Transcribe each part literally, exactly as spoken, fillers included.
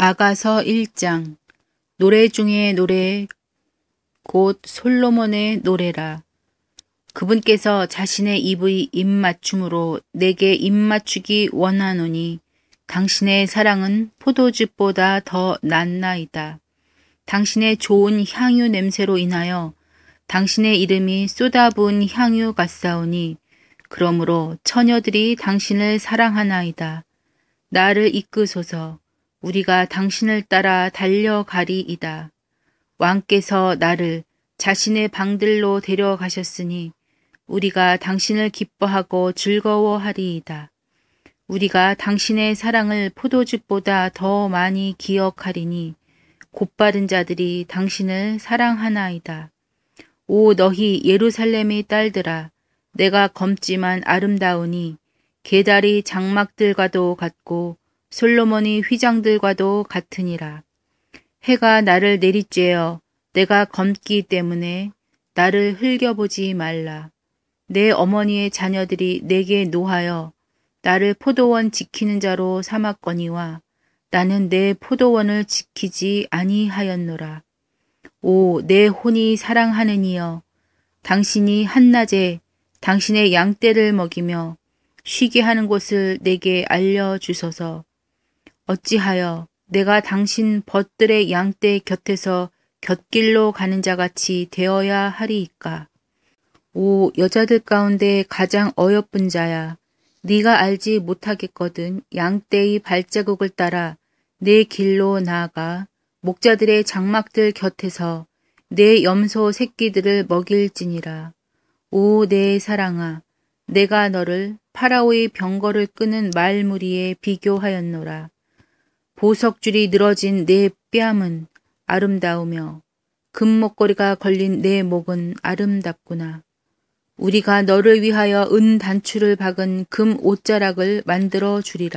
아가서 일 장. 노래 중에 노래 곧 솔로몬의 노래라. 그분께서 자신의 입의 입맞춤으로 내게 입맞추기 원하노니 당신의 사랑은 포도즙보다 더 낫나이다. 당신의 좋은 향유 냄새로 인하여 당신의 이름이 쏟아부은 향유 같사오니 그러므로 처녀들이 당신을 사랑하나이다. 나를 이끄소서. 우리가 당신을 따라 달려가리이다. 왕께서 나를 자신의 방들로 데려가셨으니 우리가 당신을 기뻐하고 즐거워하리이다. 우리가 당신의 사랑을 포도즙보다 더 많이 기억하리니 곧바른 자들이 당신을 사랑하나이다. 오 너희 예루살렘의 딸들아, 내가 검지만 아름다우니 게달이 장막들과도 같고 솔로몬이 휘장들과도 같으니라. 해가 나를 내리쬐어 내가 검기 때문에 나를 흘겨보지 말라. 내 어머니의 자녀들이 내게 노하여 나를 포도원 지키는 자로 삼았거니와 나는 내 포도원을 지키지 아니하였노라. 오, 내 혼이 사랑하는 이여, 당신이 한낮에 당신의 양떼를 먹이며 쉬게 하는 곳을 내게 알려주소서. 어찌하여 내가 당신 벗들의 양떼 곁에서 곁길로 가는 자같이 되어야 하리이까. 오 여자들 가운데 가장 어여쁜 자야, 네가 알지 못하겠거든. 양떼의 발자국을 따라 내 길로 나아가 목자들의 장막들 곁에서 내 염소 새끼들을 먹일지니라. 오 내 사랑아, 내가 너를 파라오의 병거를 끄는 말무리에 비교하였노라. 보석줄이 늘어진 내 뺨은 아름다우며 금목걸이가 걸린 내 목은 아름답구나. 우리가 너를 위하여 은 단추를 박은 금 옷자락을 만들어 주리라.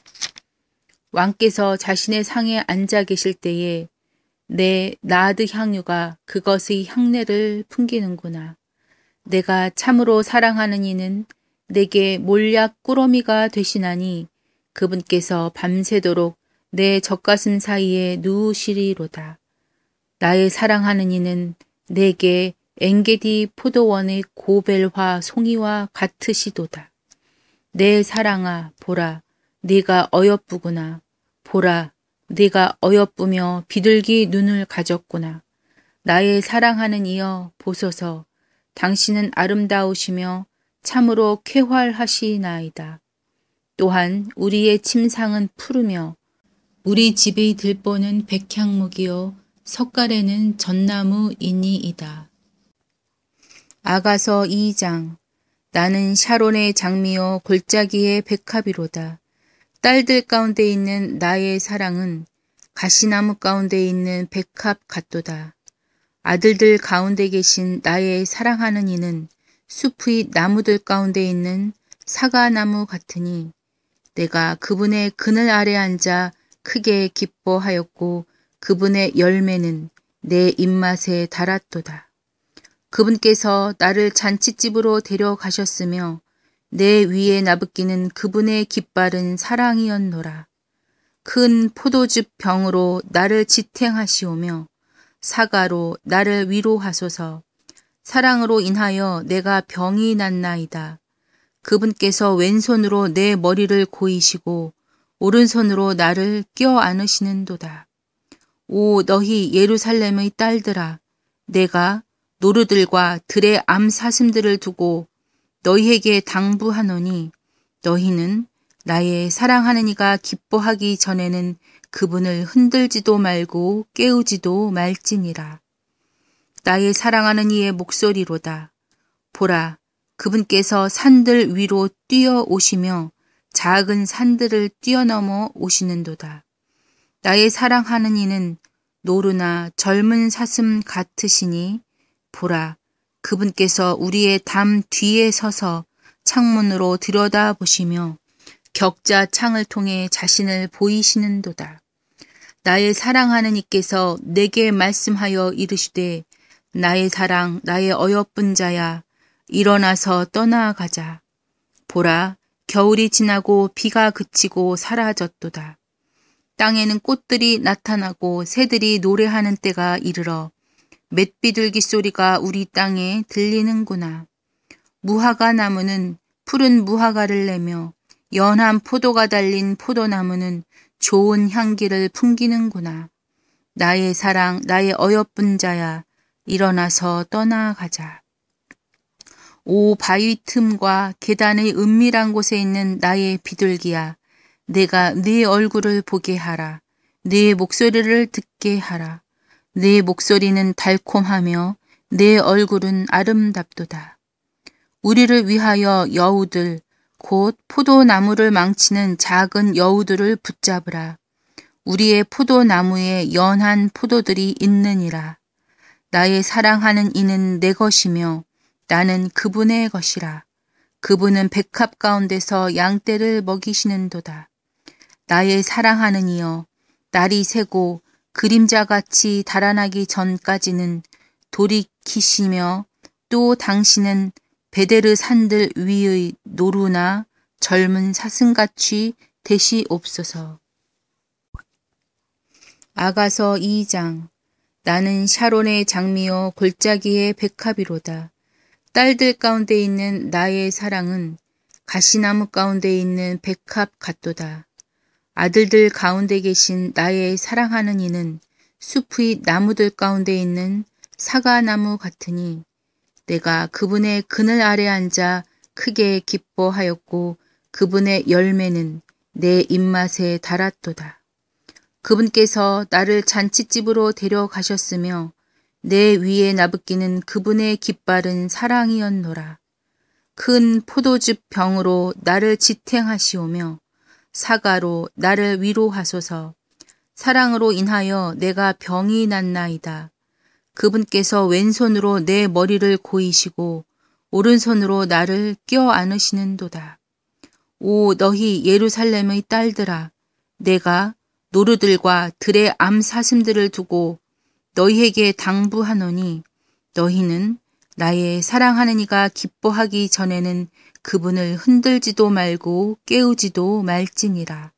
왕께서 자신의 상에 앉아 계실 때에 내 나드 향유가 그것의 향내를 풍기는구나. 내가 참으로 사랑하는 이는 내게 몰약 꾸러미가 되시나니 그분께서 밤새도록 내 젖가슴 사이에 누우시리로다. 나의 사랑하는 이는 내게 엔게디 포도원의 고벨화 송이와 같으시도다. 내 사랑아, 보라, 네가 어여쁘구나. 보라, 네가 어여쁘며 비둘기 눈을 가졌구나. 나의 사랑하는 이여, 보소서. 당신은 아름다우시며 참으로 쾌활하시나이다. 또한 우리의 침상은 푸르며 우리 집의 들보는 백향목이요 석가래는 전나무이니이다. 아가서 이 장. 나는 샤론의 장미요 골짜기의 백합이로다. 딸들 가운데 있는 나의 사랑은 가시나무 가운데 있는 백합 같도다. 아들들 가운데 계신 나의 사랑하는 이는 숲의 나무들 가운데 있는 사과나무 같으니 내가 그분의 그늘 아래 앉아 크게 기뻐하였고 그분의 열매는 내 입맛에 달았도다. 그분께서 나를 잔치집으로 데려가셨으며 내 위에 나부끼는 그분의 깃발은 사랑이었노라. 큰 포도즙 병으로 나를 지탱하시오며 사과로 나를 위로하소서. 사랑으로 인하여 내가 병이 났나이다. 그분께서 왼손으로 내 머리를 고이시고 오른손으로 나를 껴안으시는도다. 오 너희 예루살렘의 딸들아, 내가 노루들과 들의 암사슴들을 두고 너희에게 당부하노니 너희는 나의 사랑하는 이가 기뻐하기 전에는 그분을 흔들지도 말고 깨우지도 말지니라. 나의 사랑하는 이의 목소리로다. 보라, 그분께서 산들 위로 뛰어오시며 작은 산들을 뛰어넘어 오시는도다. 나의 사랑하는 이는 노루나 젊은 사슴 같으시니 보라, 그분께서 우리의 담 뒤에 서서 창문으로 들여다보시며 격자 창을 통해 자신을 보이시는도다. 나의 사랑하는 이께서 내게 말씀하여 이르시되 나의 사랑, 나의 어여쁜 자야, 일어나서 떠나가자. 보라, 겨울이 지나고 비가 그치고 사라졌도다. 땅에는 꽃들이 나타나고 새들이 노래하는 때가 이르러 맷비둘기 소리가 우리 땅에 들리는구나. 무화과 나무는 푸른 무화과를 내며 연한 포도가 달린 포도나무는 좋은 향기를 풍기는구나. 나의 사랑, 나의 어여쁜 자야, 일어나서 떠나가자. 오 바위 틈과 계단의 은밀한 곳에 있는 나의 비둘기야, 내가 네 얼굴을 보게 하라. 네 목소리를 듣게 하라. 네 목소리는 달콤하며 내 얼굴은 아름답도다. 우리를 위하여 여우들, 곧 포도나무를 망치는 작은 여우들을 붙잡으라. 우리의 포도나무에 연한 포도들이 있느니라. 나의 사랑하는 이는 내 것이며 나는 그분의 것이라. 그분은 백합 가운데서 양떼를 먹이시는도다. 나의 사랑하는 이여, 날이 새고 그림자같이 달아나기 전까지는 돌이키시며 또 당신은 베데르 산들 위의 노루나 젊은 사슴같이 되시옵소서. 아가서 이 장. 나는 샤론의 장미요 골짜기의 백합이로다. 딸들 가운데 있는 나의 사랑은 가시나무 가운데 있는 백합 같도다. 아들들 가운데 계신 나의 사랑하는 이는 숲의 나무들 가운데 있는 사과나무 같으니 내가 그분의 그늘 아래 앉아 크게 기뻐하였고 그분의 열매는 내 입맛에 달았도다. 그분께서 나를 잔치집으로 데려가셨으며 내 위에 나부끼는 그분의 깃발은 사랑이었노라. 큰 포도즙 병으로 나를 지탱하시오며 사과로 나를 위로하소서. 사랑으로 인하여 내가 병이 났나이다. 그분께서 왼손으로 내 머리를 고이시고 오른손으로 나를 껴안으시는도다. 오 너희 예루살렘의 딸들아, 내가 노루들과 들의 암사슴들을 두고 너희에게 당부하노니 너희는 나의 사랑하는 이가 기뻐하기 전에는 그분을 흔들지도 말고 깨우지도 말지니라.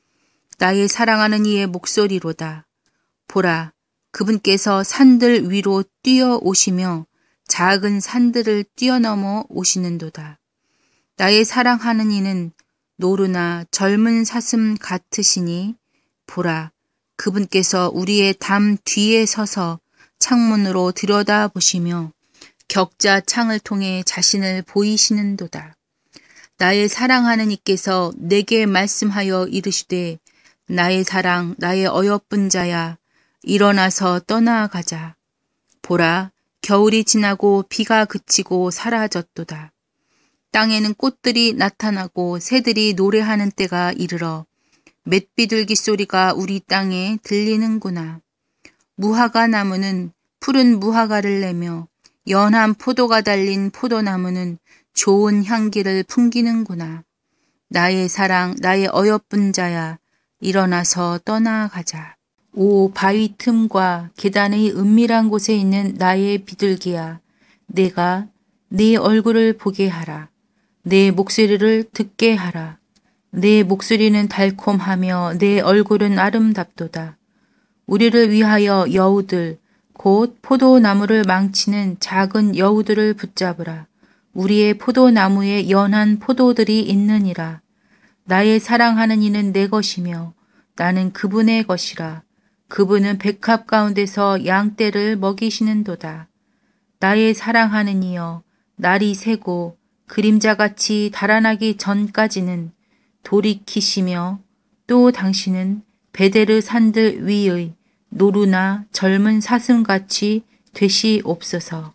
나의 사랑하는 이의 목소리로다. 보라, 그분께서 산들 위로 뛰어오시며 작은 산들을 뛰어넘어 오시는도다. 나의 사랑하는 이는 노루나 젊은 사슴 같으시니 보라, 그분께서 우리의 담 뒤에 서서 창문으로 들여다보시며 격자 창을 통해 자신을 보이시는도다. 나의 사랑하는 이께서 내게 말씀하여 이르시되 나의 사랑, 나의 어여쁜 자야, 일어나서 떠나가자. 보라, 겨울이 지나고 비가 그치고 사라졌도다. 땅에는 꽃들이 나타나고 새들이 노래하는 때가 이르러 맷비둘기 소리가 우리 땅에 들리는구나. 무화과 나무는 푸른 무화과를 내며 연한 포도가 달린 포도나무는 좋은 향기를 풍기는구나. 나의 사랑, 나의 어여쁜 자야, 일어나서 떠나가자. 오 바위 틈과 계단의 은밀한 곳에 있는 나의 비둘기야, 내가 네 얼굴을 보게 하라. 내 목소리를 듣게 하라. 내 목소리는 달콤하며 내 얼굴은 아름답도다. 우리를 위하여 여우들, 곧 포도나무를 망치는 작은 여우들을 붙잡으라. 우리의 포도나무에 연한 포도들이 있느니라. 나의 사랑하는 이는 내 것이며 나는 그분의 것이라. 그분은 백합 가운데서 양떼를 먹이시는도다. 나의 사랑하는 이여, 날이 새고 그림자같이 달아나기 전까지는 돌이키시며 또 당신은 베데르 산들 위의 노루나 젊은 사슴같이 되시옵소서.